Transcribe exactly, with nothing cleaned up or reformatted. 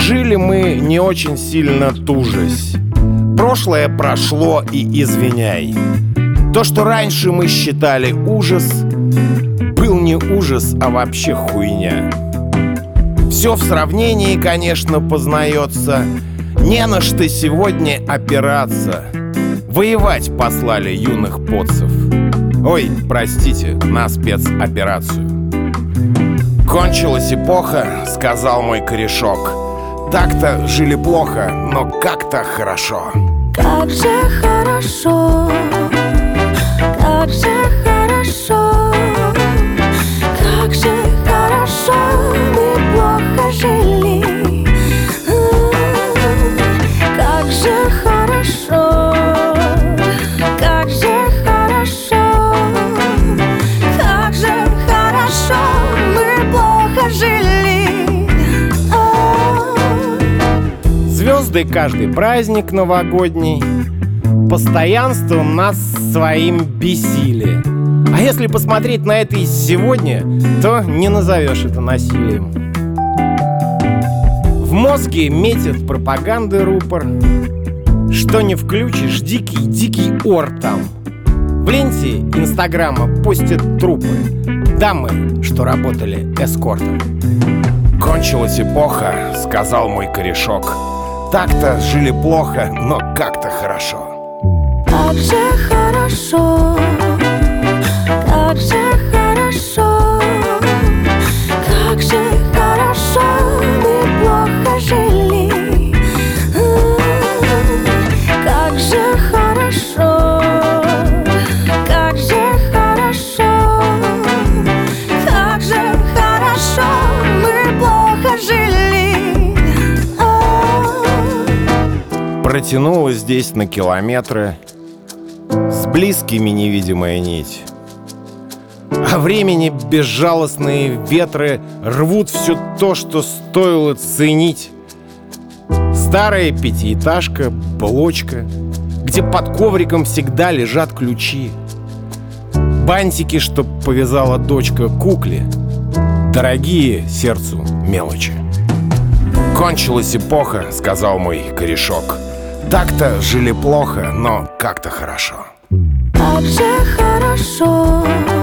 Жили мы не очень сильно тужась. Прошлое прошло, и извиняй. То, что раньше мы считали ужас, был не ужас, а вообще хуйня. Все в сравнении, конечно, познается. Не на что сегодня опираться. Воевать послали юных поцев. Ой, простите, на спецоперацию. Кончилась эпоха, сказал мой корешок. Так-то жили плохо, но как-то хорошо. Как же хорошо, как же хорошо, как же хорошо мы плохо жили. Как же хорошо, как же хорошо, как же хорошо мы плохо жили. Звезды каждый праздник новогодний, постоянство нас своим бесили. А если посмотреть на это и сегодня, то не назовешь это насилием. В мозге метит пропаганды рупор. Что не включишь, дикий-дикий ор там. В ленте инстаграма постят трупы дамы, что работали эскортом. Кончилась эпоха, сказал мой корешок. Так-то жили плохо, но как-то хорошо. Как же хорошо, как же хорошо, как же хорошо мы плохо жили. Как же хорошо, как же хорошо, как же хорошо мы плохо жили. Протянулась здесь на километры с близкими невидимая нить. А времени безжалостные ветры рвут все то, что стоило ценить. Старая пятиэтажка, блочка, где под ковриком всегда лежат ключи. Бантики, что повязала дочка кукле, дорогие сердцу мелочи. Кончилась эпоха, сказал мой корешок. Так-то жили плохо, но как-то хорошо. Как же хорошо,